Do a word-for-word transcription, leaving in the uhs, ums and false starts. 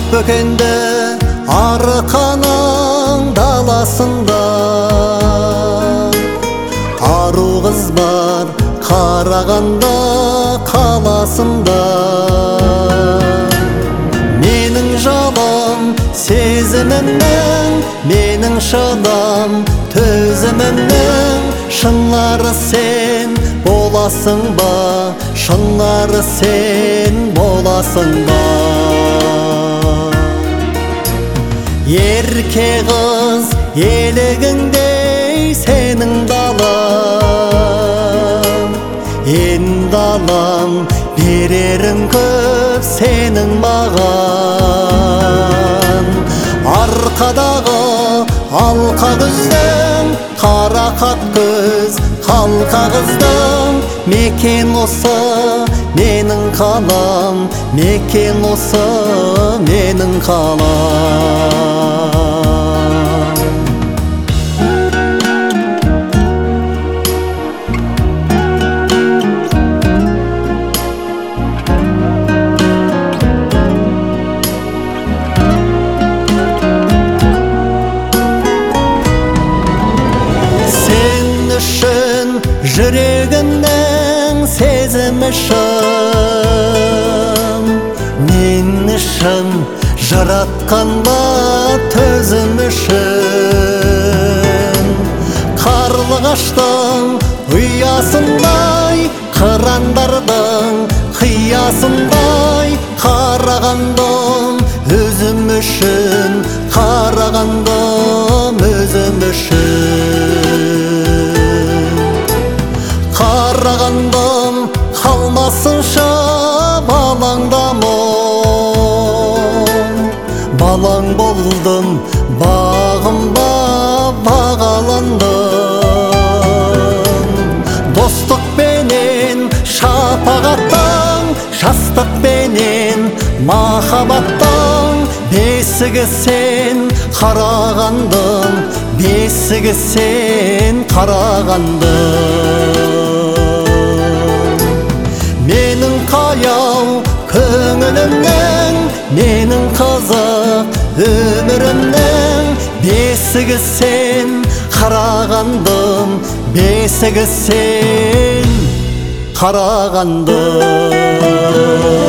бөкенде арқаның даласында ару қыз бар Қарағанда қаласында. Менің жалам сезімімнің, менің шыдам төзімімнің шынлары сен боласың ба, шынлары сен боласың ба. Ерке қыз елегіңдей сенің далам, енді алам берерің көп сенің маған. Арқадағы алқа күздің қарақат көз қалқа қыздың мекен осы менің қалам, мекен осы менің қалам. Жүрегімнің сезімі шын, мен үшін жаратқанға төзім үшін. Қарлығаштың ұясындай, қырандардың қиясындай қарағандым өзім үшін, қарағандым өзім үшін. Қарағандым қалмасынша балаңда мұң, балаң болдым бағымда бағаландым. Достықпенен шапағаттың, жастықпенен махаббаттың бесігі сен қарағандым, бесігі сен қарағандым. Менің қаяу көңілімнің, менің қызық өмірімнің бесігі сен қарағандым, бесігі сен қарағандым.